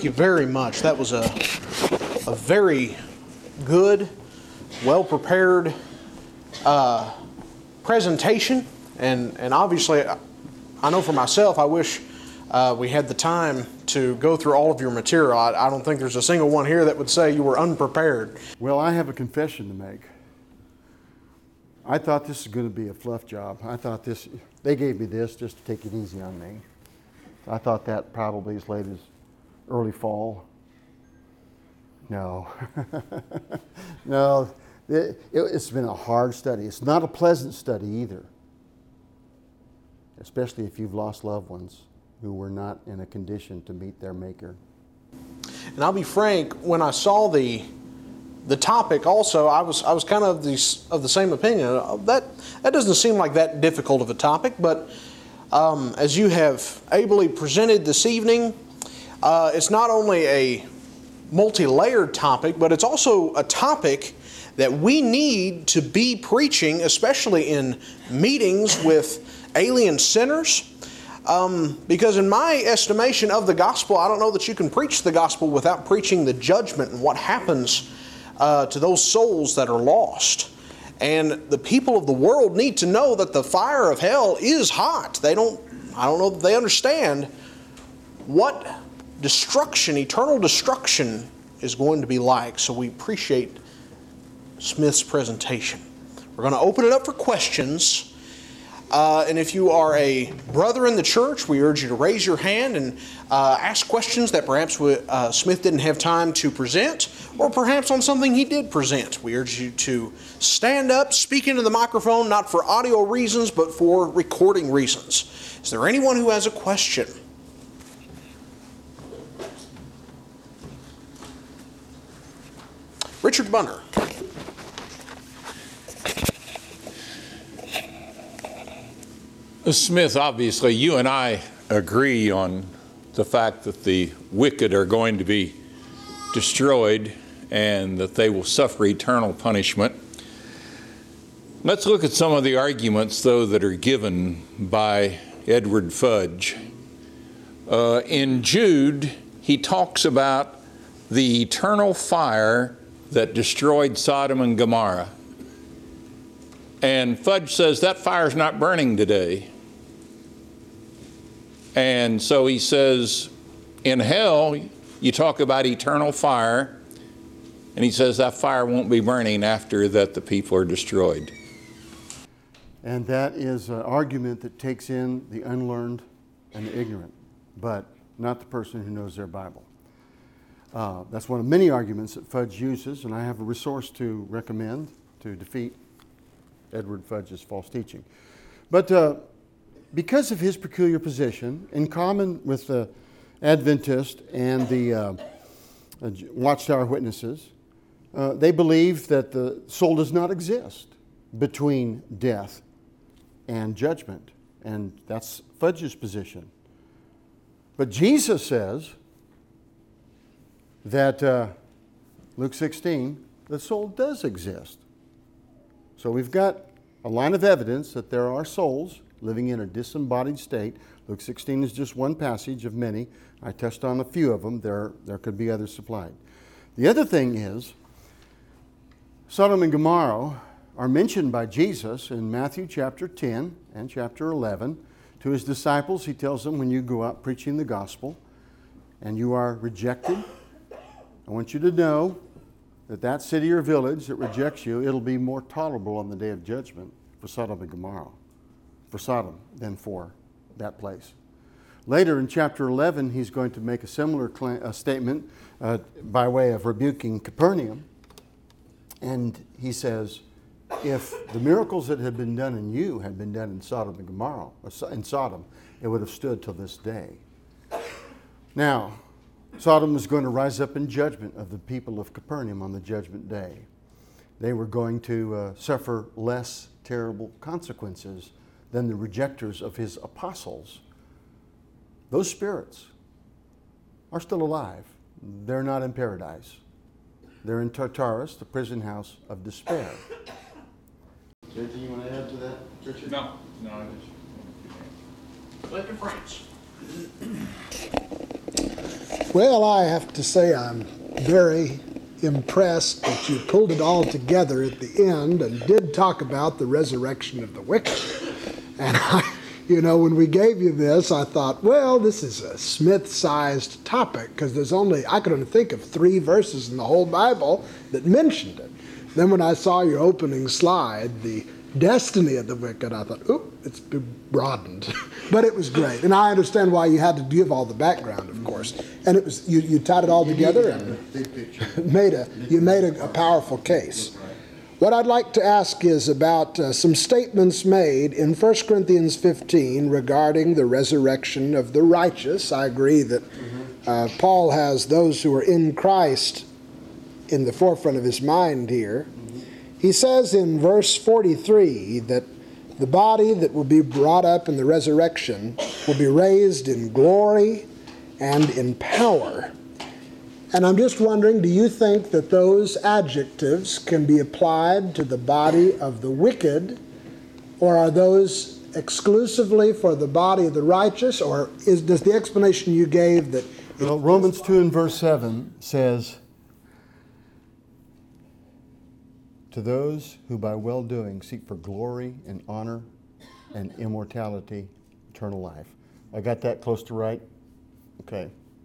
Thank you very much. That was a very good, well-prepared presentation. And obviously, I know for myself, I wish we had the time to go through all of your material. I don't think there's a single one here that would say you were unprepared. Well, I have a confession to make. I thought this was going to be a fluff job. I thought they gave me this just to take it easy on me. I thought that probably as late as early fall. No. No, it's been a hard study. It's not a pleasant study either, especially if you've lost loved ones who were not in a condition to meet their Maker. And I'll be frank, when I saw the topic also, I was kind of of the same opinion. That doesn't seem like that difficult of a topic, but as you have ably presented this evening, it's not only a multi-layered topic, but it's also a topic that we need to be preaching, especially in meetings with alien sinners. Because in my estimation of the gospel, I don't know that you can preach the gospel without preaching the judgment and what happens to those souls that are lost. And the people of the world need to know that the fire of hell is hot. I don't know that they understand what destruction, eternal destruction, is going to be like. So we appreciate Smith's presentation. We're going to open it up for questions. And if you are a brother in the church, we urge you to raise your hand and ask questions that perhaps Smith didn't have time to present, or perhaps on something he did present. We urge you to stand up, speak into the microphone, not for audio reasons, but for recording reasons. Is there anyone who has a question? Richard Bunner. Smith, obviously, you and I agree on the fact that the wicked are going to be destroyed and that they will suffer eternal punishment. Let's look at some of the arguments, though, that are given by Edward Fudge. In Jude, he talks about the eternal fire that destroyed Sodom and Gomorrah. And Fudge says that fire's not burning today. And so he says, in hell, you talk about eternal fire, and he says that fire won't be burning after that the people are destroyed. And that is an argument that takes in the unlearned and the ignorant, but not the person who knows their Bible. That's one of many arguments that Fudge uses, and I have a resource to recommend to defeat Edward Fudge's false teaching. But because of his peculiar position, in common with the Adventist and the Watchtower Witnesses, they believe that the soul does not exist between death and judgment. And that's Fudge's position. But Jesus says that, Luke 16, the soul does exist. So we've got a line of evidence that there are souls living in a disembodied state. Luke 16 is just one passage of many. I touched on a few of them. There could be others supplied. The other thing is, Sodom and Gomorrah are mentioned by Jesus in Matthew chapter 10 and chapter 11. To his disciples, he tells them, when you go out preaching the gospel and you are rejected, I want you to know that city or village that rejects you, it'll be more tolerable on the day of judgment for Sodom and Gomorrah, for Sodom, than for that place. Later in chapter 11, he's going to make a similar statement by way of rebuking Capernaum. And he says, if the miracles that had been done in you had been done in Sodom and Gomorrah, in Sodom, it would have stood till this day. Now, Sodom was going to rise up in judgment of the people of Capernaum on the judgment day. They were going to suffer less terrible consequences than the rejectors of his apostles. Those spirits are still alive. They're not in paradise. They're in Tartarus, the prison house of despair. Is there anything you want to add to that, Richard? No, I just... Back to France. Well, I have to say I'm very impressed that you pulled it all together at the end and did talk about the resurrection of the wicked. And when we gave you this, I thought, well, this is a Smith-sized topic because I could only think of 3 verses in the whole Bible that mentioned it. Then when I saw your opening slide, the destiny of the wicked, I thought, oop, it's broadened. But it was great. And I understand why you had to give all the background, of course. And it was you tied it all together and made a powerful case. What I'd like to ask is about some statements made in 1 Corinthians 15 regarding the resurrection of the righteous. I agree that Paul has those who are in Christ in the forefront of his mind here. He says in verse 43 that the body that will be brought up in the resurrection will be raised in glory and in power. And I'm just wondering, do you think that those adjectives can be applied to the body of the wicked, or are those exclusively for the body of the righteous, or does the explanation you gave that... Well, Romans 2 and verse 7 says, to those who by well-doing seek for glory and honor and immortality, eternal life. I got that close to right? Okay.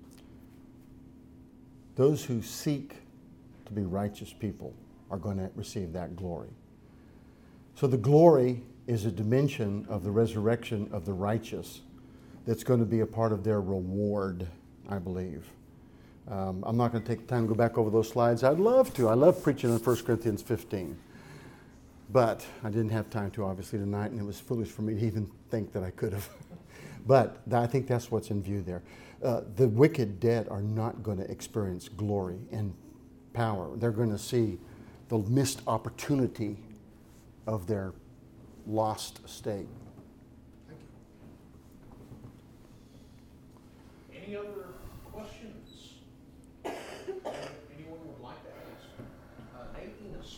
Those who seek to be righteous people are going to receive that glory. So the glory is a dimension of the resurrection of the righteous that's going to be a part of their reward, I believe. I'm not going to take the time to go back over those slides. I'd love to. I love preaching on 1 Corinthians 15. But I didn't have time to, obviously, tonight, and it was foolish for me to even think that I could have. But I think that's what's in view there. The wicked dead are not going to experience glory and power. They're going to see the missed opportunity of their lost state. Thank you. Any other questions? Anyone would like to ask? Nate Enos.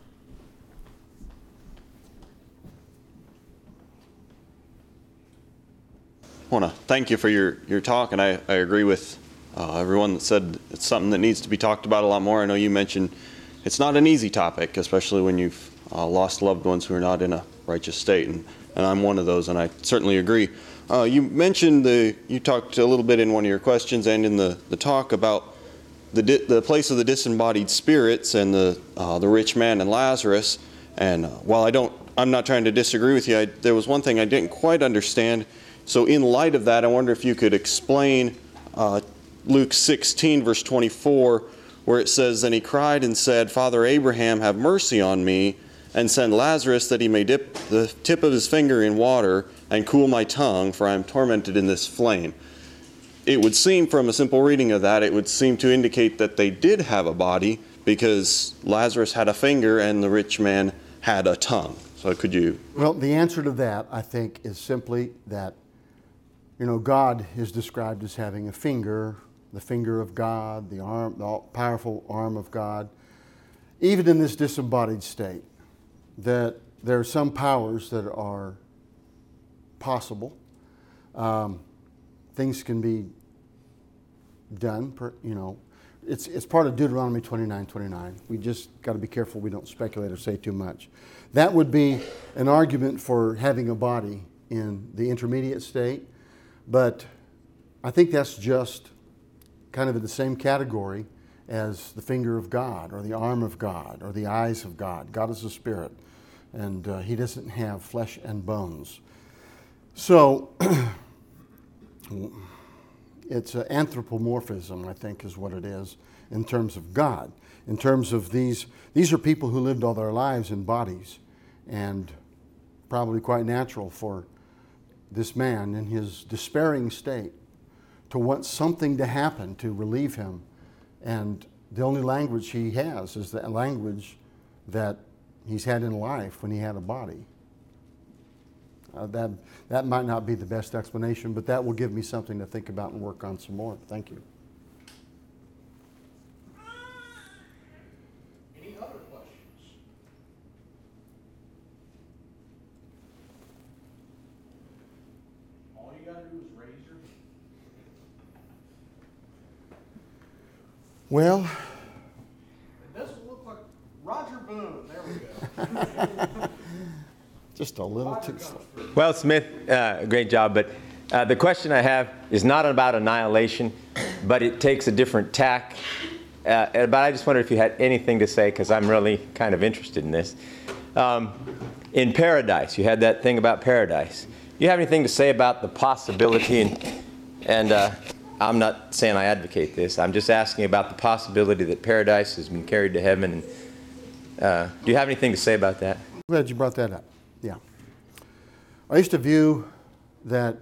I want to thank you for your talk, and I agree with everyone that said it's something that needs to be talked about a lot more. I know you mentioned it's not an easy topic, especially when you've lost loved ones who are not in a righteous state, and I'm one of those, and I certainly agree. You mentioned you talked a little bit in one of your questions and in the talk about the place of the disembodied spirits and the rich man and Lazarus. And while I'm not trying to disagree with you, there was one thing I didn't quite understand. So in light of that, I wonder if you could explain Luke 16, verse 24, where it says, "Then he cried and said, Father Abraham, have mercy on me, and send Lazarus that he may dip the tip of his finger in water and cool my tongue, for I am tormented in this flame." It would seem from a simple reading of that, it would seem to indicate that they did have a body, because Lazarus had a finger and the rich man had a tongue. So could you... Well, the answer to that, I think, is simply that, God is described as having a finger, the finger of God, the arm, the all-powerful arm of God. Even in this disembodied state, that there are some powers that are possible. Things can be done, It's part of Deuteronomy 29:29. We just got to be careful we don't speculate or say too much. That would be an argument for having a body in the intermediate state, but I think that's just kind of in the same category as the finger of God or the arm of God or the eyes of God. God is a spirit, and he doesn't have flesh and bones. So it's an anthropomorphism, I think, is what it is in terms of God. In terms of these are people who lived all their lives in bodies, and probably quite natural for this man in his despairing state to want something to happen to relieve him. And the only language he has is the language that he's had in life when he had a body. That might not be the best explanation, but that will give me something to think about and work on some more. Thank you. Any other questions? All you got to do is raise your hand. Well, It doesn't look like Roger Boone. There we go. just a little too slow. Well, Smith, great job. But the question I have is not about annihilation, but it takes a different tack. But I just wondered if you had anything to say, because I'm really kind of interested in this. In paradise, you had that thing about paradise. Do you have anything to say about the possibility, and I'm not saying I advocate this, I'm just asking about the possibility that paradise has been carried to heaven. Do you have anything to say about that? Glad you brought that up. Yeah. I used to view that,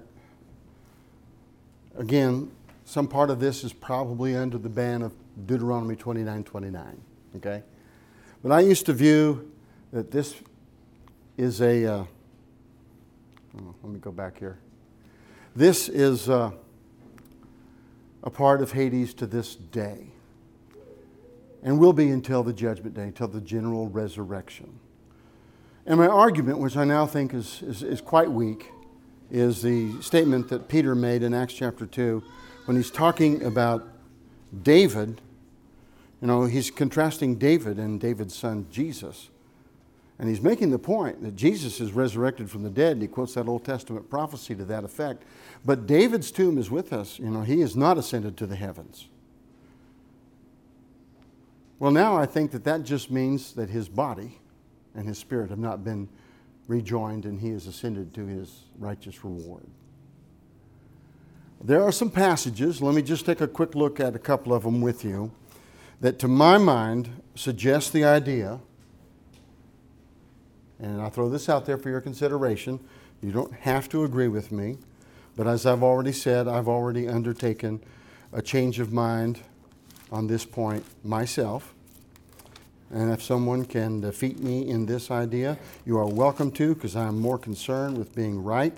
again, some part of this is probably under the ban of Deuteronomy 29:29, okay? But I used to view that this is let me go back here. This is a part of Hades to this day, and will be until the judgment day, until the general resurrection. And my argument, which I now think is quite weak, is the statement that Peter made in Acts chapter 2 when he's talking about David. You know, he's contrasting David and David's son Jesus. And he's making the point that Jesus is resurrected from the dead, and he quotes that Old Testament prophecy to that effect. But David's tomb is with us. You know, he is not ascended to the heavens. Well, now I think that just means that his body and his spirit have not been rejoined, and he has ascended to his righteous reward. There are some passages, let me just take a quick look at a couple of them with you, that to my mind suggest the idea, and I'll throw this out there for your consideration. You don't have to agree with me, but as I've already said, I've already undertaken a change of mind on this point myself. And if someone can defeat me in this idea, you are welcome to, because I'm more concerned with being right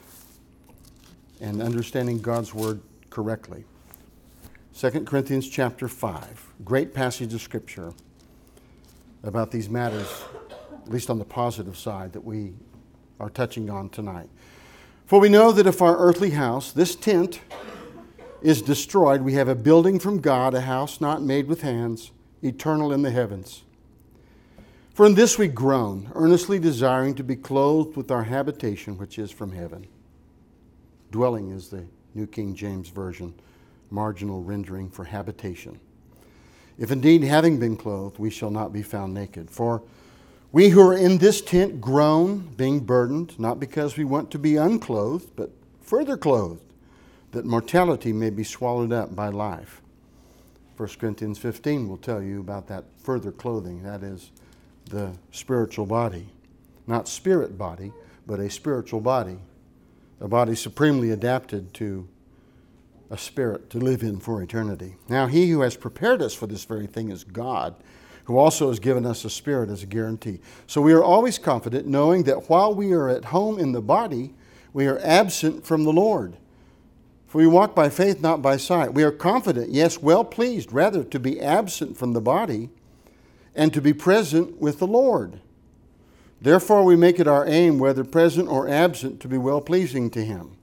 and understanding God's Word correctly. 2 Corinthians chapter 5, great passage of Scripture about these matters, at least on the positive side, that we are touching on tonight. For we know that if our earthly house, this tent, is destroyed, we have a building from God, a house not made with hands, eternal in the heavens. For in this we groan, earnestly desiring to be clothed with our habitation, which is from heaven. Dwelling is the New King James Version, marginal rendering for habitation. If indeed, having been clothed, we shall not be found naked. For we who are in this tent groan, being burdened, not because we want to be unclothed, but further clothed, that mortality may be swallowed up by life. 1 Corinthians 15 will tell you about that further clothing. That is the spiritual body. Not spirit body, but a spiritual body. A body supremely adapted to a spirit to live in for eternity. Now, he who has prepared us for this very thing is God, who also has given us a spirit as a guarantee. So we are always confident, knowing that while we are at home in the body, we are absent from the Lord. For we walk by faith, not by sight. We are confident, yes, well pleased, rather to be absent from the body and to be present with the Lord. Therefore we make it our aim, whether present or absent, to be well-pleasing to Him.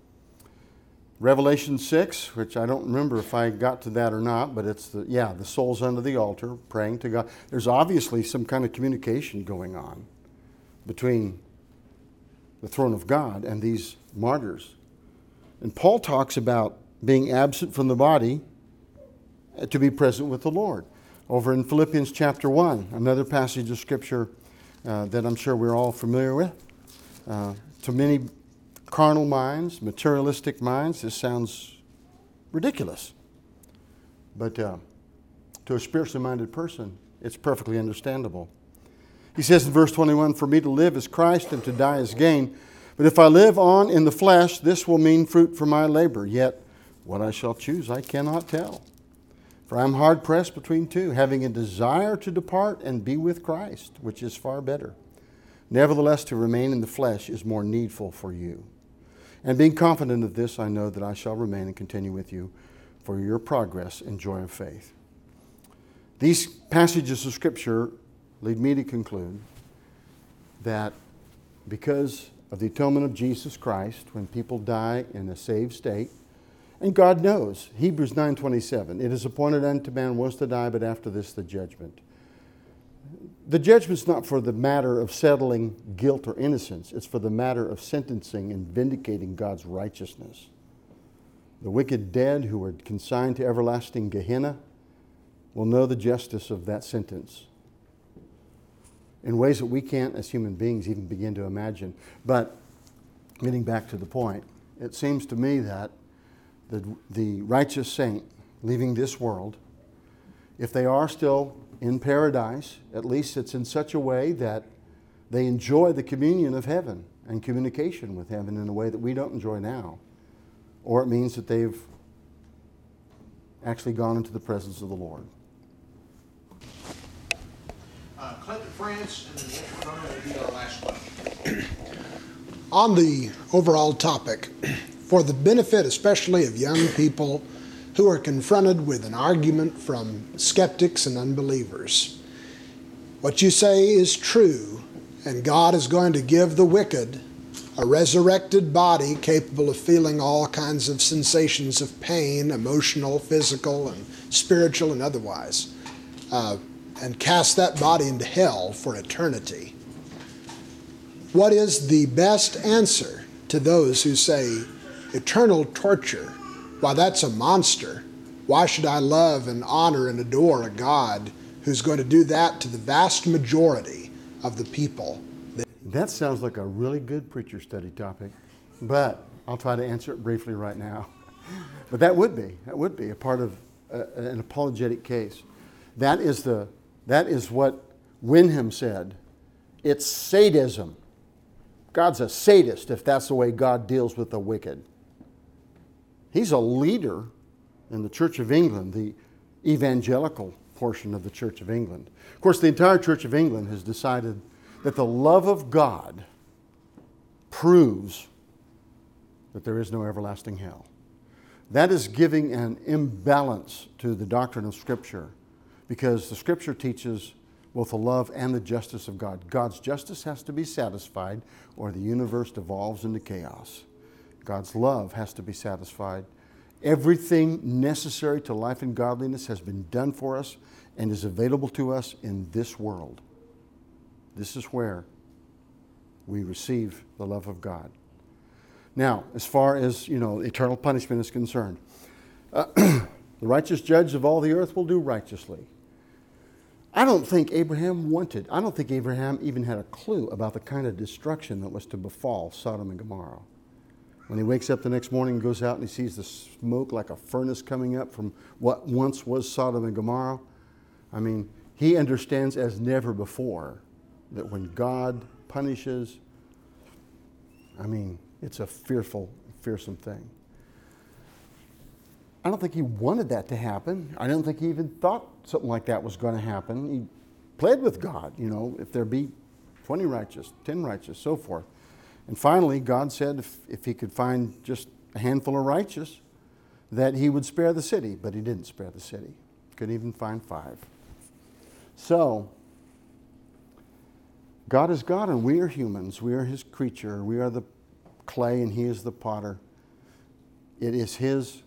Revelation 6, which I don't remember if I got to that or not, but it's the souls under the altar praying to God. There's obviously some kind of communication going on between the throne of God and these martyrs. And Paul talks about being absent from the body to be present with the Lord. Over in Philippians chapter 1, another passage of Scripture that I'm sure we're all familiar with. To many carnal minds, materialistic minds, this sounds ridiculous. But to a spiritually minded person, it's perfectly understandable. He says in verse 21, "For me to live is Christ, and to die is gain. But if I live on in the flesh, this will mean fruit for my labor. Yet what I shall choose I cannot tell. For I am hard pressed between two, having a desire to depart and be with Christ, which is far better. Nevertheless, to remain in the flesh is more needful for you. And being confident of this, I know that I shall remain and continue with you for your progress and joy of faith." These passages of Scripture lead me to conclude that because of the atonement of Jesus Christ, when people die in a saved state, And God knows. Hebrews 9:27. It is appointed unto man once to die, but after this the judgment. The judgment's not for the matter of settling guilt or innocence. It's for the matter of sentencing and vindicating God's righteousness. The wicked dead who are consigned to everlasting Gehenna will know the justice of that sentence in ways that we can't, as human beings, even begin to imagine. But getting back to the point, it seems to me that the righteous saint leaving this world, if they are still in paradise, at least it's in such a way that they enjoy the communion of heaven and communication with heaven in a way that we don't enjoy now. Or it means that they've actually gone into the presence of the Lord. Clinton, France, and then Wolf Runner will be our last question. On the overall topic, for the benefit especially of young people who are confronted with an argument from skeptics and unbelievers, what you say is true, and God is going to give the wicked a resurrected body capable of feeling all kinds of sensations of pain, emotional, physical, and spiritual, and otherwise, and cast that body into hell for eternity. What is the best answer to those who say, eternal torture, why that's a monster. Why should I love and honor and adore a God who's going to do that to the vast majority of the people? That sounds like a really good preacher study topic, but I'll try to answer it briefly right now. But that would be a part of an apologetic case. That is what Wenham said. It's sadism. God's a sadist if that's the way God deals with the wicked. He's a leader in the Church of England, the evangelical portion of the Church of England. Of course, the entire Church of England has decided that the love of God proves that there is no everlasting hell. That is giving an imbalance to the doctrine of Scripture, because the Scripture teaches both the love and the justice of God. God's justice has to be satisfied, or the universe devolves into chaos. God's love has to be satisfied. Everything necessary to life and godliness has been done for us and is available to us in this world. This is where we receive the love of God. Now, as far as, eternal punishment is concerned, the righteous judge of all the earth will do righteously. I don't think Abraham even had a clue about the kind of destruction that was to befall Sodom and Gomorrah. When he wakes up the next morning and goes out and he sees the smoke like a furnace coming up from what once was Sodom and Gomorrah, he understands as never before that when God punishes, it's a fearful, fearsome thing. I don't think he wanted that to happen. I don't think he even thought something like that was going to happen. He pled with God, if there be 20 righteous, 10 righteous, so forth. And finally, God said if he could find just a handful of righteous, that he would spare the city. But he didn't spare the city. Couldn't even find 5. So, God is God and we are humans. We are his creature. We are the clay and he is the potter. It is his.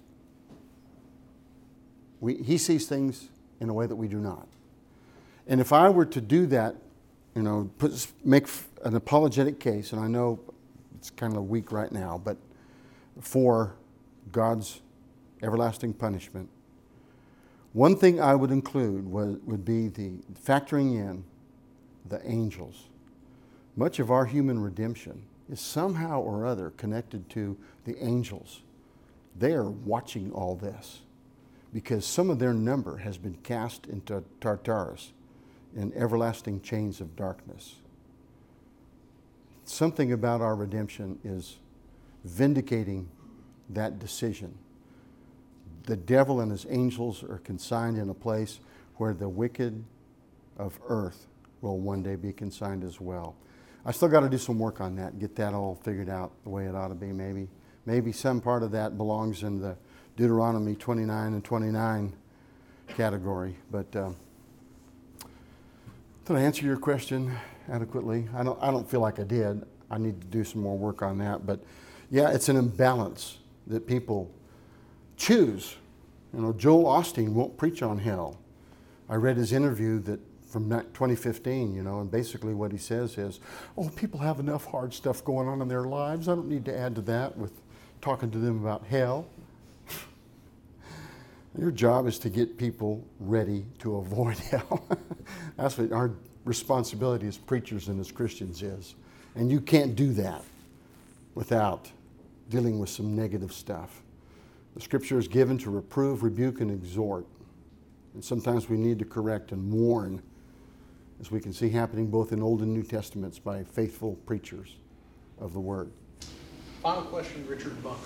He sees things in a way that we do not. And if I were to do that, make an apologetic case, and I know it's kind of weak right now, but for God's everlasting punishment, one thing I would include would be the factoring in the angels. Much of our human redemption is somehow or other connected to the angels. They are watching all this because some of their number has been cast into Tartarus in everlasting chains of darkness. Something about our redemption is vindicating that decision. The devil and his angels are consigned in a place where the wicked of earth will one day be consigned as well. I still got to do some work on that, get that all figured out the way it ought to be maybe. Maybe some part of that belongs in the Deuteronomy 29 and 29 category. But did I answer your question adequately? I don't feel like I did. I need to do some more work on that. But yeah, it's an imbalance that people choose. Joel Osteen won't preach on hell. I read his interview from 2015, and basically what he says is, oh, people have enough hard stuff going on in their lives. I don't need to add to that with talking to them about hell. Your job is to get people ready to avoid hell. That's what our responsibility as preachers and as Christians is. And you can't do that without dealing with some negative stuff. The Scripture is given to reprove, rebuke, and exhort. And sometimes we need to correct and warn, as we can see happening both in Old and New Testaments by faithful preachers of the Word. Final question, Richard Buck.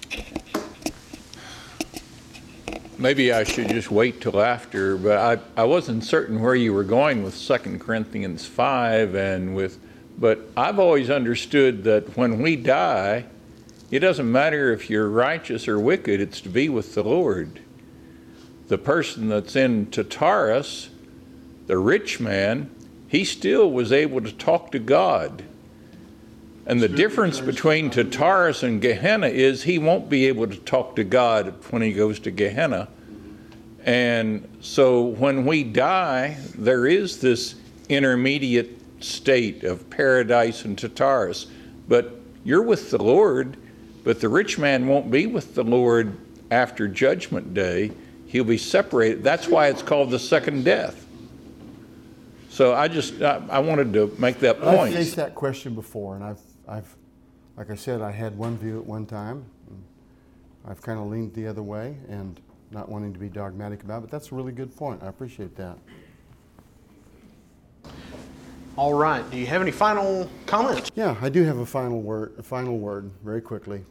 Maybe I should just wait till after, but I wasn't certain where you were going with 2 Corinthians 5 but I've always understood that when we die, it doesn't matter if you're righteous or wicked, it's to be with the Lord. The person that's in Tartarus, the rich man, he still was able to talk to God. And the difference between Tartarus and Gehenna is he won't be able to talk to God when he goes to Gehenna. And so when we die, there is this intermediate state of paradise and Tartarus. But you're with the Lord, but the rich man won't be with the Lord after Judgment Day. He'll be separated. That's why it's called the second death. So I wanted to make that point. I've faced that question before, and I've, like I said, I had one view at one time. And I've kind of leaned the other way and not wanting to be dogmatic about it, but that's a really good point. I appreciate that. All right. Do you have any final comments? Yeah, I do have a final word, very quickly.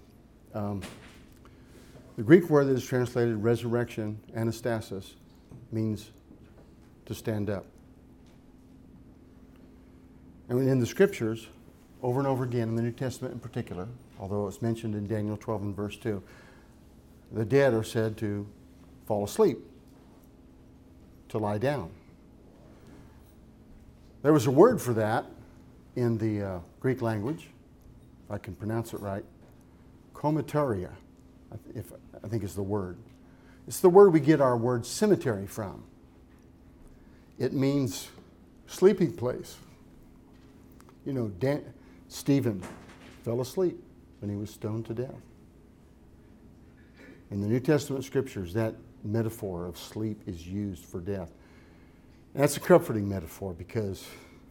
The Greek word that is translated resurrection, anastasis, means to stand up. And in the Scriptures, over and over again, in the New Testament in particular, although it's mentioned in Daniel 12 and verse 2, the dead are said to fall asleep, to lie down. There was a word for that in the Greek language, if I can pronounce it right, komataria, I think is the word. It's the word we get our word cemetery from. It means sleeping place. Stephen fell asleep when he was stoned to death. In the New Testament Scriptures, that metaphor of sleep is used for death. And that's a comforting metaphor because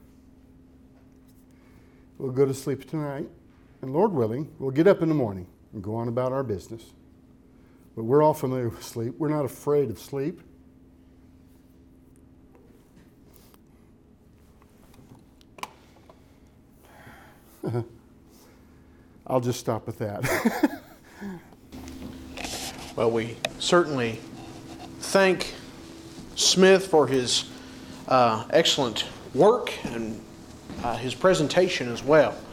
we'll go to sleep tonight, and Lord willing, we'll get up in the morning and go on about our business. But we're all familiar with sleep. We're not afraid of sleep. I'll just stop with that. Well, we certainly thank Smith for his excellent work and his presentation as well.